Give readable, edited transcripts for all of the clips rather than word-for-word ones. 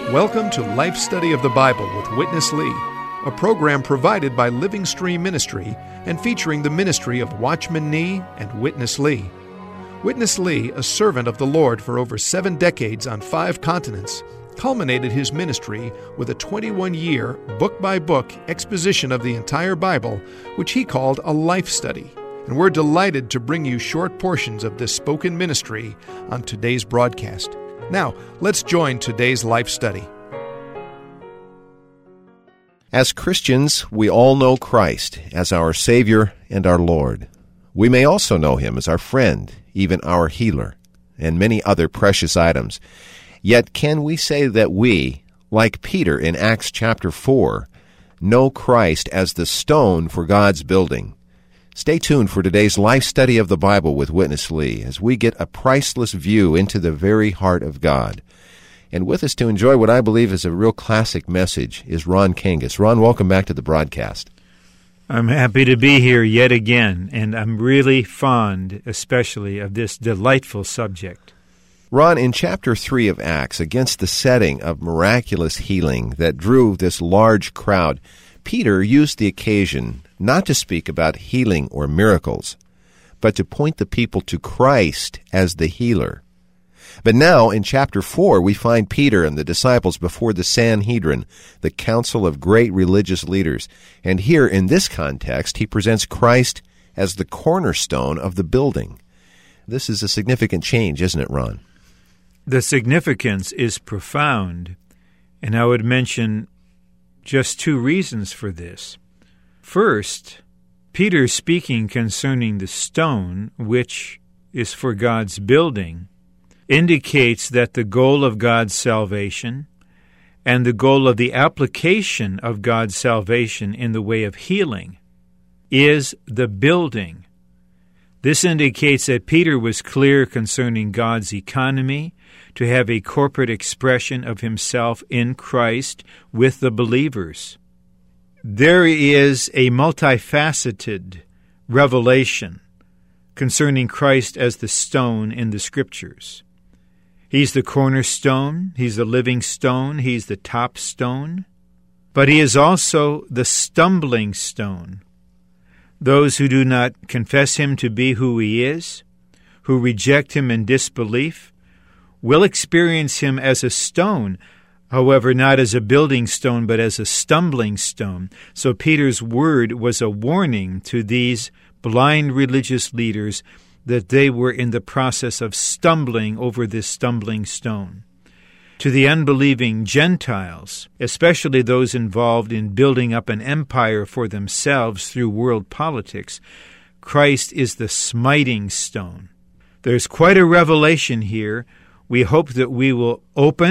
Welcome to Life Study of the Bible with Witness Lee, a program provided by Living Stream Ministry and featuring the ministry of Watchman Nee and Witness Lee. Witness Lee, a servant of the Lord for over 7 decades on 5 continents, culminated his ministry with a 21-year, book-by-book exposition of the entire Bible, which he called a life study. And we're delighted to bring you short portions of this spoken ministry on today's broadcast. Now, let's join today's life study. As Christians, we all know Christ as our Savior and our Lord. We may also know Him as our friend, even our healer, and many other precious items. Yet can we say that we, like Peter in Acts chapter 4, know Christ as the stone for God's building? Stay tuned for today's life study of the Bible with Witness Lee as we get a priceless view into the very heart of God. And with us to enjoy what I believe is a real classic message is Ron Kangas. Ron, welcome back to the broadcast. I'm happy to be here yet again, and I'm really fond, especially, of this delightful subject. Ron, in chapter 3 of Acts, against the setting of miraculous healing that drew this large crowd, Peter used the occasion not to speak about healing or miracles, but to point the people to Christ as the healer. But now, in chapter 4, we find Peter and the disciples before the Sanhedrin, the council of great religious leaders. And here, in this context, he presents Christ as the cornerstone of the building. This is a significant change, isn't it, Ron? The significance is profound, and I would mention just 2 reasons for this. First, Peter speaking concerning the stone, which is for God's building, indicates that the goal of God's salvation and the goal of the application of God's salvation in the way of healing is the building. This indicates that Peter was clear concerning God's economy to have a corporate expression of himself in Christ with the believers. There is a multifaceted revelation concerning Christ as the stone in the Scriptures. He's the cornerstone, He's the living stone, He's the top stone, but He is also the stumbling stone. Those who do not confess Him to be who He is, who reject Him in disbelief, will experience Him as a stone, however, not as a building stone, but as a stumbling stone. So Peter's word was a warning to these blind religious leaders that they were in the process of stumbling over this stumbling stone. To the unbelieving Gentiles, especially those involved in building up an empire for themselves through world politics, Christ is the smiting stone. There's quite a revelation here. We hope that we will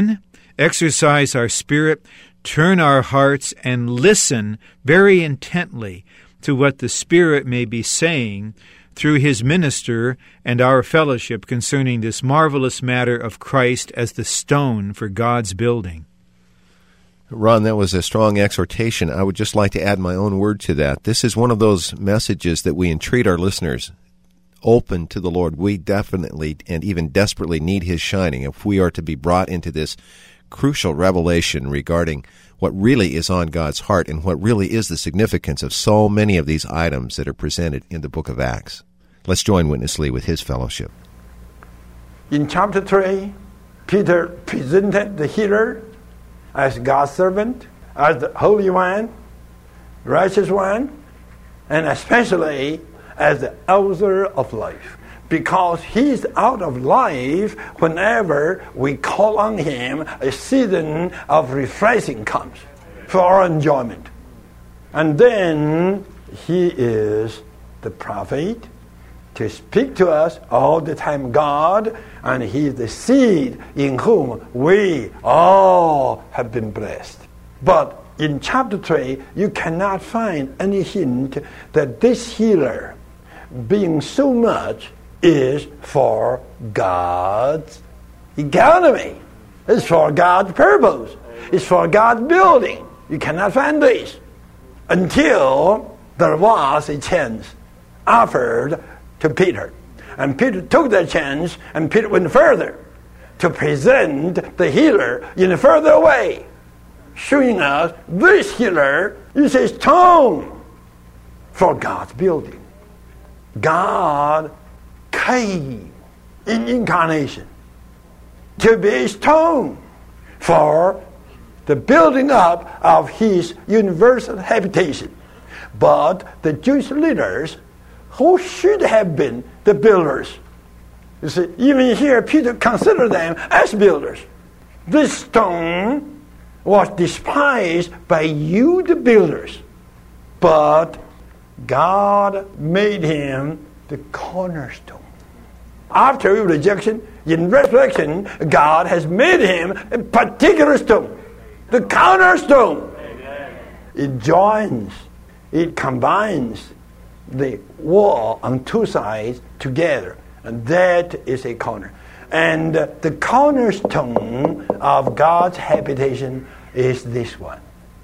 exercise our spirit, turn our hearts, and listen very intently to what the Spirit may be saying through His minister and our fellowship concerning this marvelous matter of Christ as the stone for God's building. Ron, that was a strong exhortation. I would just like to add my own word to that. This is one of those messages that we entreat our listeners open to the Lord. We definitely and even desperately need His shining if we are to be brought into this crucial revelation regarding what really is on God's heart and what really is the significance of so many of these items that are presented in the book of Acts. Let's join Witness Lee with his fellowship. In chapter 3, Peter presented the healer as God's servant, as the Holy One, righteous one, and especially as the author of life. Because He's out of life whenever we call on Him, a season of refreshing comes for our enjoyment. And then He is the prophet to speak to us all the time, God, and He is the seed in whom we all have been blessed. But in chapter 3, you cannot find any hint that this healer, being so much, is for God's economy. It's for God's purpose. It's for God's building. You cannot find this until there was a chance offered to Peter. And Peter took that chance, and Peter went further. to present the healer in a further way, showing us this healer is a stone for God's building. God came in incarnation to be a stone for the building up of his universal habitation. But the Jewish leaders, who should have been the builders, you see, even here Peter considered them as builders. This stone was despised by you, the builders, but God made him the cornerstone. After rejection, in resurrection, God has made him a particular stone, the cornerstone. Amen. It joins, it combines the wall on two sides together, and that is a corner. And the cornerstone of God's habitation is this one.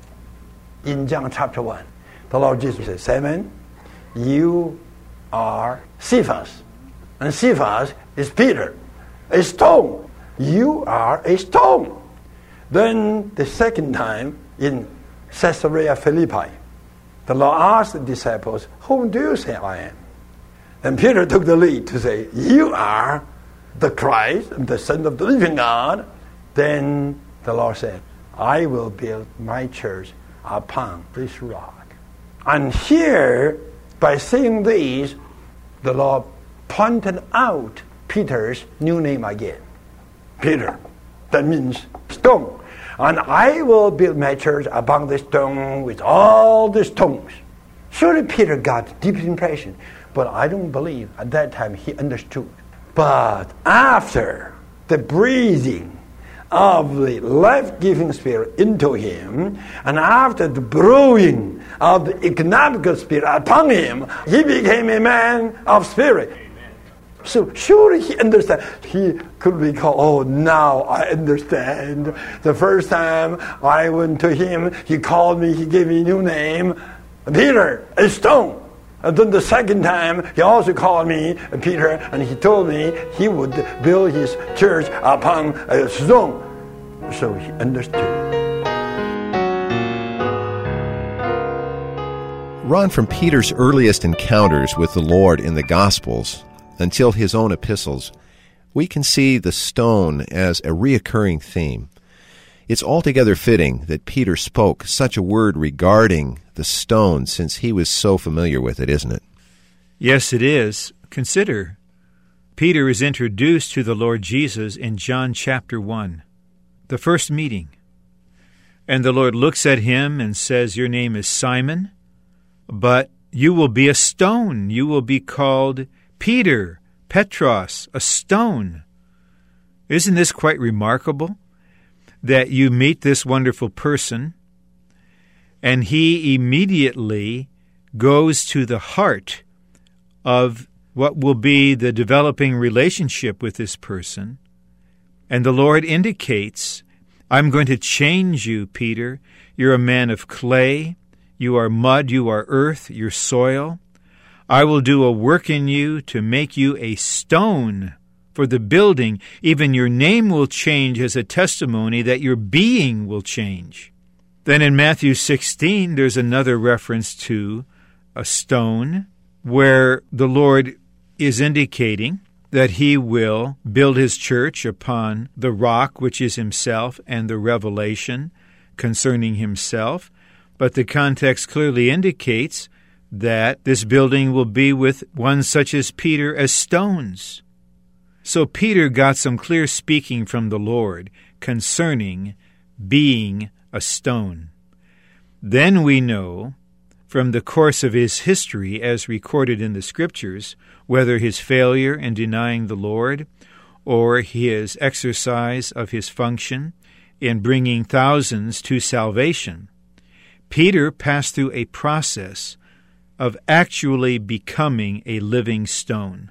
In John chapter 1, the Lord Jesus said, Simon, you are Cephas. And Cephas is Peter, a stone. You are a stone. Then the second time in Caesarea Philippi, the Lord asked the disciples, whom do you say I am? And Peter took the lead to say, you are the Christ, the Son of the living God. Then the Lord said, I will build my church upon this rock. And here, by saying this, the Lord pointed out Peter's new name again. Peter, that means stone. And I will build my church upon the stone with all the stones. Surely Peter got a deep impression, but I don't believe at that time he understood. But after the breathing of the life-giving Spirit into him, and after the brewing of the economical Spirit upon him, he became a man of spirit. So surely he understands. He could recall, oh, now I understand. The first time I went to him, he called me, he gave me a new name, Peter, a stone. And then the second time, he also called me Peter, and he told me he would build his church upon a stone. So he understood. Ron, from Peter's earliest encounters with the Lord in the Gospels until his own epistles, we can see the stone as a reoccurring theme. It's altogether fitting that Peter spoke such a word regarding the stone, since he was so familiar with it, isn't it? Yes, it is. Consider, Peter is introduced to the Lord Jesus in John chapter 1, the first meeting. And the Lord looks at him and says, your name is Simon, but you will be a stone. You will be called Peter, Petros, a stone. Isn't this quite remarkable? That you meet this wonderful person, and he immediately goes to the heart of what will be the developing relationship with this person. And the Lord indicates, I'm going to change you, Peter. You're a man of clay. You are mud. You are earth. You're soil. I will do a work in you to make you a stone for the building. Even your name will change as a testimony that your being will change. Then in Matthew 16, there's another reference to a stone where the Lord is indicating that he will build his church upon the rock, which is himself, and the revelation concerning himself. But the context clearly indicates that this building will be with one such as Peter as stones. So Peter got some clear speaking from the Lord concerning being a stone. Then we know from the course of his history as recorded in the Scriptures, whether his failure in denying the Lord or his exercise of his function in bringing thousands to salvation, Peter passed through a process of actually becoming a living stone.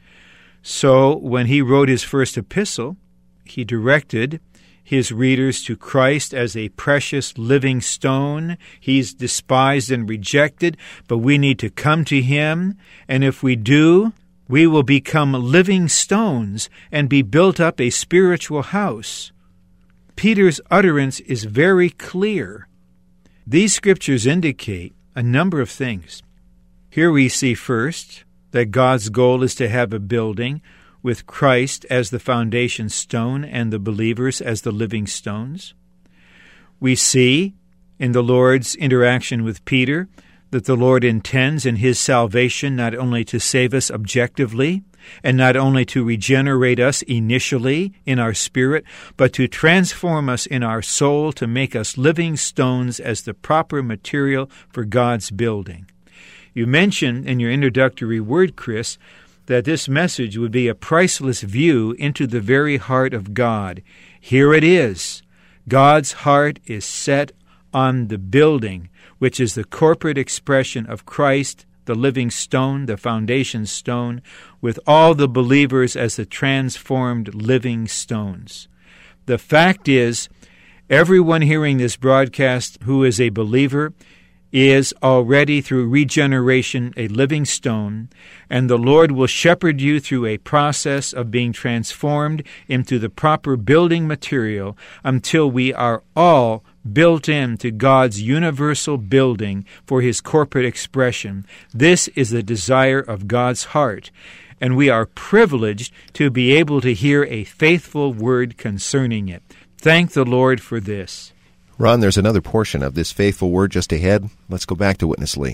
So when he wrote his first epistle, he directed his readers to Christ as a precious living stone. He's despised and rejected, but we need to come to him, and if we do, We will become living stones and be built up a spiritual house. Peter's utterance is very clear. These scriptures indicate a number of things. Here we see first that God's goal is to have a building with Christ as the foundation stone and the believers as the living stones. We see in the Lord's interaction with Peter that the Lord intends in his salvation not only to save us objectively and not only to regenerate us initially in our spirit, but to transform us in our soul to make us living stones as the proper material for God's building. You mentioned in your introductory word, Chris, that this message would be a priceless view into the very heart of God. Here it is. God's heart is set on the building, which is the corporate expression of Christ, the living stone, the foundation stone, with all the believers as the transformed living stones. The fact is, everyone hearing this broadcast who is a believer is already through regeneration a living stone, and the Lord will shepherd you through a process of being transformed into the proper building material until we are all built into God's universal building for His corporate expression. This is the desire of God's heart, and we are privileged to be able to hear a faithful word concerning it. Thank the Lord for this. Ron, there's another portion of this faithful word just ahead. Let's go back to Witness Lee.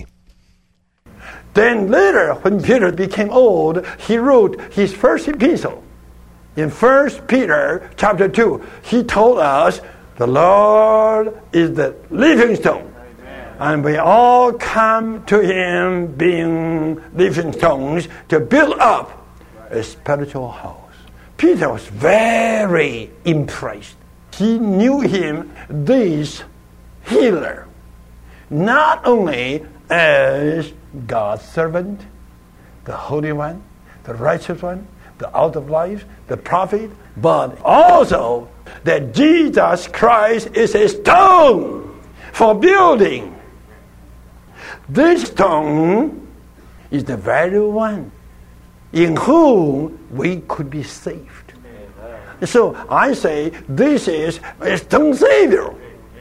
Then later, when Peter became old, he wrote his first epistle. In 1 Peter chapter 2, he told us, the Lord is the living stone. Amen. And we all come to Him being living stones to build up a spiritual house. Peter was very impressed. He knew him, this healer, not only as God's servant, the Holy One, the Righteous One, the Out of Life, the Prophet, but also that Jesus Christ is a stone for building. This stone is the very one in whom we could be saved. So I say this is a stone Savior.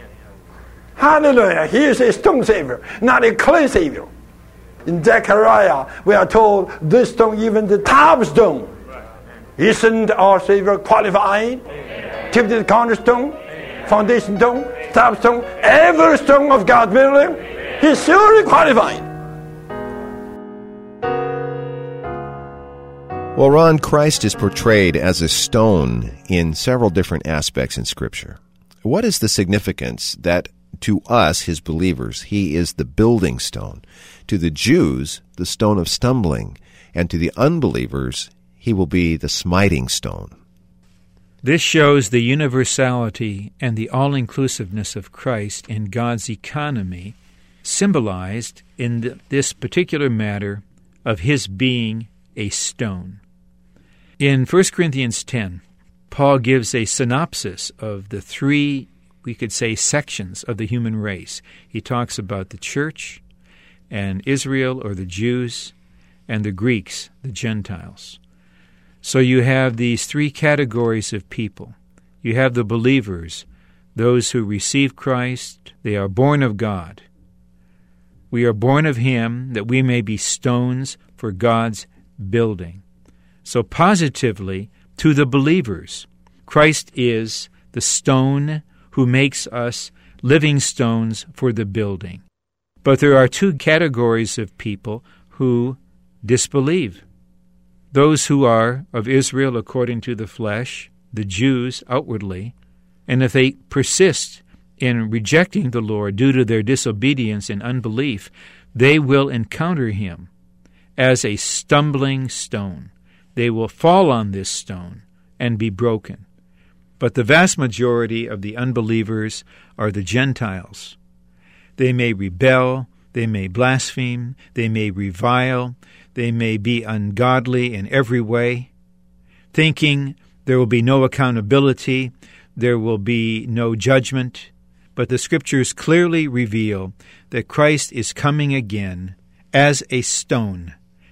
Hallelujah. He is a stone Savior, not a clay Savior. In Zechariah, we are told this stone, even the top stone. Isn't our Savior qualified to be the cornerstone, foundation stone, top stone, every stone of God's building? He's surely qualified. Well, Ron, Christ is portrayed as a stone in several different aspects in Scripture. What is the significance that to us, His believers, He is the building stone? To the Jews, the stone of stumbling, and to the unbelievers, He will be the smiting stone. This shows the universality and the all-inclusiveness of Christ in God's economy, symbolized in this particular matter of His being a stone. In 1 Corinthians 10, Paul gives a synopsis of the three, we could say, sections of the human race. He talks about the church and Israel, or the Jews, and the Greeks, the Gentiles. So you have these three categories of people. You have the believers, those who receive Christ. They are born of God. We are born of Him that we may be stones for God's building. So positively, to the believers, Christ is the stone who makes us living stones for the building. But there are two categories of people who disbelieve. Those who are of Israel according to the flesh, the Jews outwardly, and if they persist in rejecting the Lord due to their disobedience and unbelief, they will encounter Him as a stumbling stone. They will fall on this stone and be broken. But the vast majority of the unbelievers are the Gentiles. They may rebel, they may blaspheme, they may revile, they may be ungodly in every way, thinking there will be no accountability, there will be no judgment. But the Scriptures clearly reveal that Christ is coming again as a stone,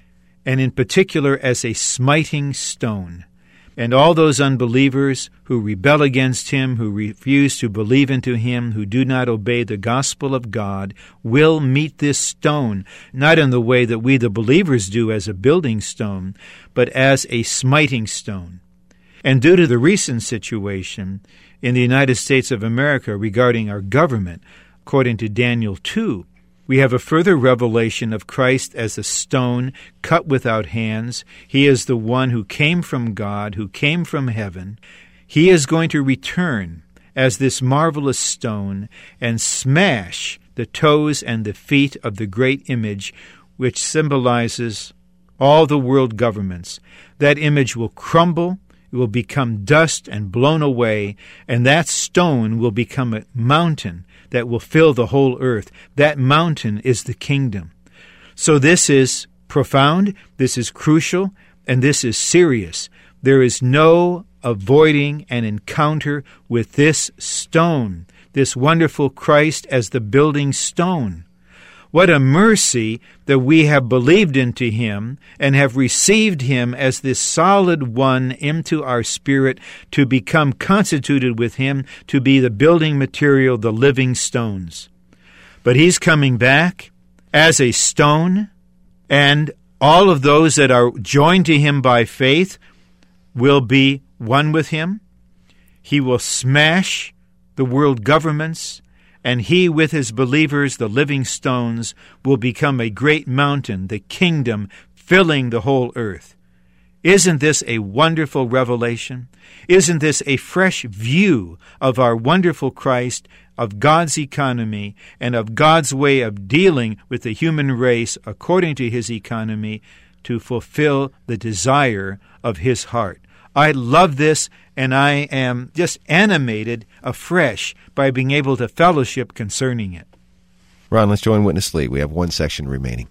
and in particular as a smiting stone. And all those unbelievers who rebel against him, who refuse to believe into him, who do not obey the gospel of God, will meet this stone, not in the way that we the believers do as a building stone, but as a smiting stone. And due to the recent situation in the United States of America regarding our government, according to Daniel 2, we have a further revelation of Christ as a stone cut without hands. He is the one who came from God, who came from heaven. He is going to return as this marvelous stone and smash the toes and the feet of the great image which symbolizes all the world governments. That image will crumble, it will become dust and blown away, and that stone will become a mountain that will fill the whole earth. That mountain is the kingdom. So this is profound, this is crucial, and this is serious. There is no avoiding an encounter with this stone, this wonderful Christ as the building stone. What a mercy that we have believed into him and have received him as this solid one into our spirit to become constituted with him to be the building material, the living stones. But he's coming back as a stone, and all of those that are joined to him by faith will be one with him. He will smash the world governments, and he with his believers, the living stones, will become a great mountain, the kingdom filling the whole earth. Isn't this a wonderful revelation? Isn't this a fresh view of our wonderful Christ, of God's economy, and of God's way of dealing with the human race according to his economy to fulfill the desire of his heart? I love this, and I am just animated afresh by being able to fellowship concerning it. Ron, let's join Witness Lee. We have one section remaining.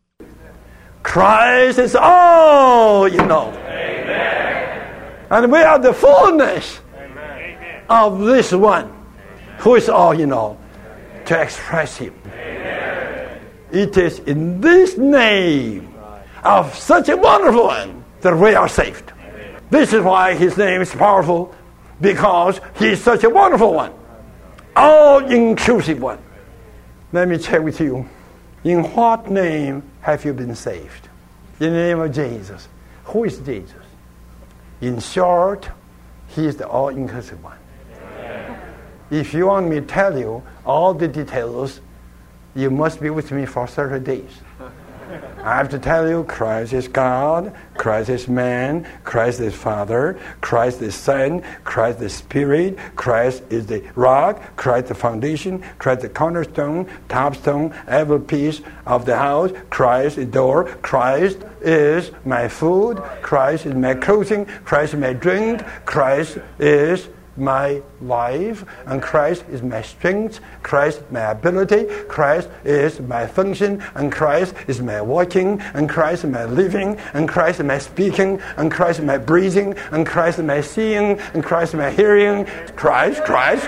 Christ is all, you know. Amen. And we are the fullness of this one who is all, you know, to express him. Amen. It is in this name of such a wonderful one that we are saved. This is why his name is powerful, because he is such a wonderful one, all-inclusive one. Let me check with you. In what name have you been saved? In the name of Jesus. Who is Jesus? In short, he is the all-inclusive one. Amen. If you want me to tell you all the details, you must be with me for 30 days. I have to tell you, Christ is God, Christ is man, Christ is Father, Christ is Son, Christ is Spirit, Christ is the rock, Christ the foundation, Christ the cornerstone, topstone, every piece of the house, Christ is door, Christ is my food, Christ is my clothing, Christ is my drink, Christ is my life, and Christ is my strength, Christ is my ability, Christ is my function, and Christ is my walking, and Christ is my living, and Christ is my speaking, and Christ is my breathing, and Christ is my seeing, and Christ is my hearing. Christ.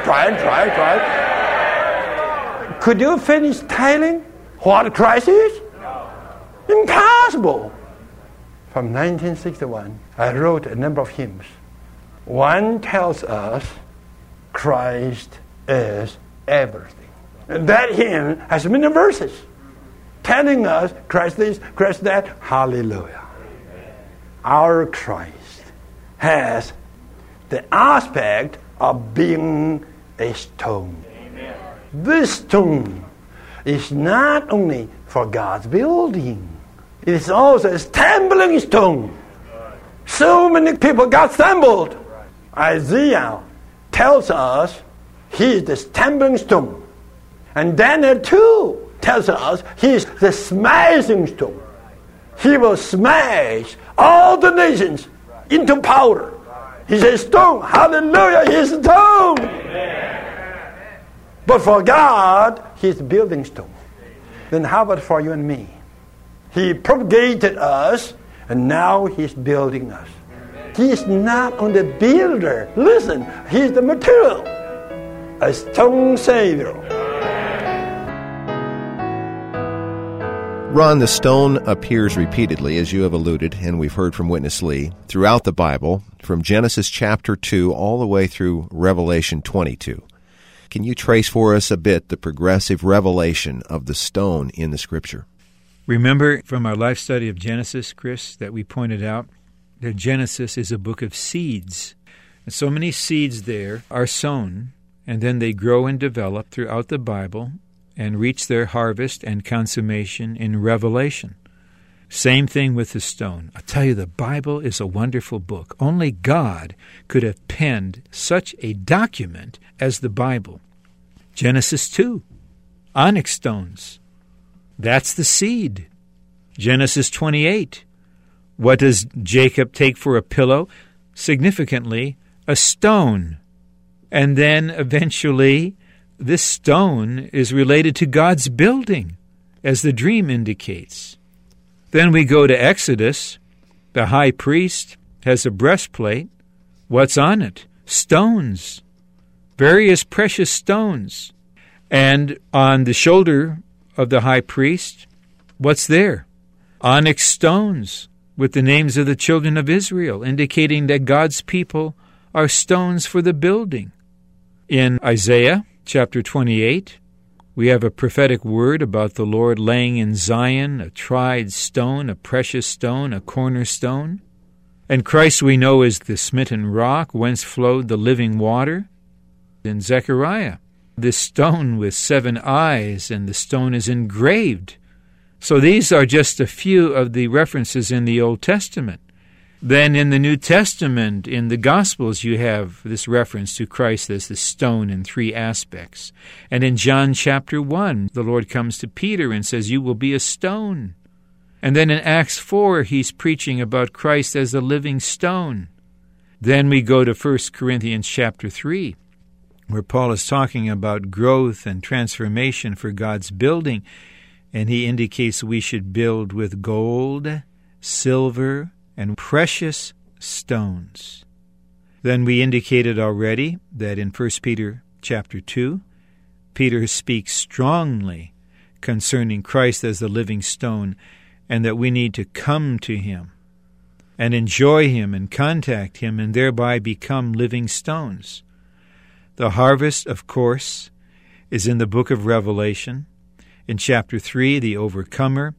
Could you finish telling what Christ is? Impossible. From 1961, I wrote a number of hymns. One tells us Christ is everything. And that hymn has many verses telling us Christ this, Christ that. Hallelujah. Our Christ has the aspect of being a stone. Amen. This stone is not only for God's building, it is also a stumbling stone. So many people got stumbled. Isaiah tells us he is the stumbling stone. And Daniel 2 tells us he is the smashing stone. He will smash all the nations into powder. He's a stone. Hallelujah, he's a stone. Amen. But for God, he's the building stone. Then how about for you and me? He propagated us, and now he's building us. He is not only the builder. Listen, he is the material. A stone Savior. Ron, the stone appears repeatedly, as you have alluded, and we've heard from Witness Lee, throughout the Bible, from Genesis chapter 2 all the way through Revelation 22. Can you trace for us a bit the progressive revelation of the stone in the Scripture? Remember from our life study of Genesis, Chris, that we pointed out that Genesis is a book of seeds. And so many seeds there are sown, and then they grow and develop throughout the Bible and reach their harvest and consummation in Revelation. Same thing with the stone. I tell you, the Bible is a wonderful book. Only God could have penned such a document as the Bible. Genesis 2, onyx stones. That's the seed. Genesis 28. What does Jacob take for a pillow? Significantly, a stone. And then eventually, this stone is related to God's building, as the dream indicates. Then we go to Exodus. The high priest has a breastplate. What's on it? Stones. Various precious stones. And on the shoulder of the high priest, what's there? Onyx stones with the names of the children of Israel, indicating that God's people are stones for the building. In Isaiah chapter 28, we have a prophetic word about the Lord laying in Zion a tried stone, a precious stone, a cornerstone. And Christ we know is the smitten rock, whence flowed the living water. In Zechariah, this stone with 7 eyes, and the stone is engraved. So these are just a few of the references in the Old Testament. Then in the New Testament, in the Gospels, you have this reference to Christ as the stone in 3 aspects. And in John chapter 1, the Lord comes to Peter and says, "You will be a stone." And then in Acts 4, he's preaching about Christ as a living stone. Then we go to 1 Corinthians chapter 3, where Paul is talking about growth and transformation for God's building. And he indicates we should build with gold, silver, and precious stones. Then we indicated already that in 1 Peter chapter 2, Peter speaks strongly concerning Christ as the living stone, and that we need to come to him and enjoy him and contact him and thereby become living stones. The harvest, of course, is in the book of Revelation. In chapter 3, the overcomer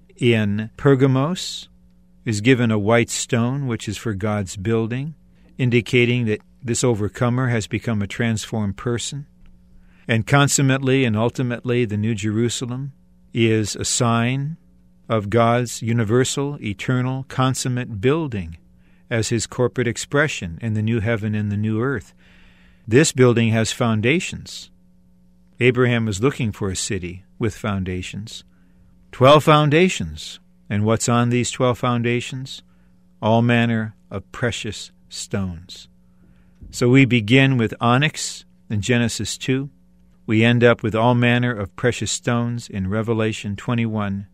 in Pergamos is given a white stone, which is for God's building, indicating that this overcomer has become a transformed person. And consummately and ultimately, the New Jerusalem is a sign of God's universal, eternal, consummate building as his corporate expression in the new heaven and the new earth. This building has foundations. Abraham was looking for a city with foundations. 12 foundations. And what's on these 12 foundations? All manner of precious stones. So we begin with onyx in Genesis 2. We end up with all manner of precious stones in Revelation 21.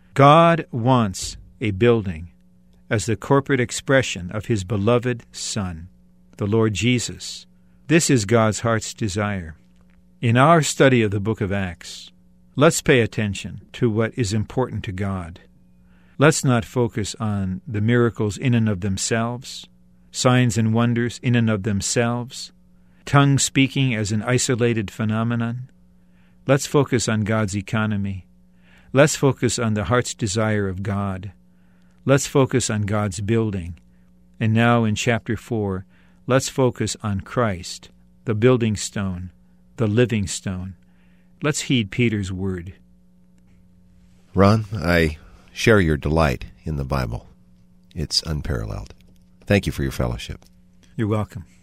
God wants a building as the corporate expression of his beloved Son, the Lord Jesus. This is God's heart's desire. In our study of the book of Acts, let's pay attention to what is important to God. Let's not focus on the miracles in and of themselves, signs and wonders in and of themselves, tongue speaking as an isolated phenomenon. Let's focus on God's economy. Let's focus on the heart's desire of God. Let's focus on God's building. And now in chapter 4, let's focus on Christ, the building stone, the living stone. Let's heed Peter's word. Ron, I share your delight in the Bible. It's unparalleled. Thank you for your fellowship. You're welcome.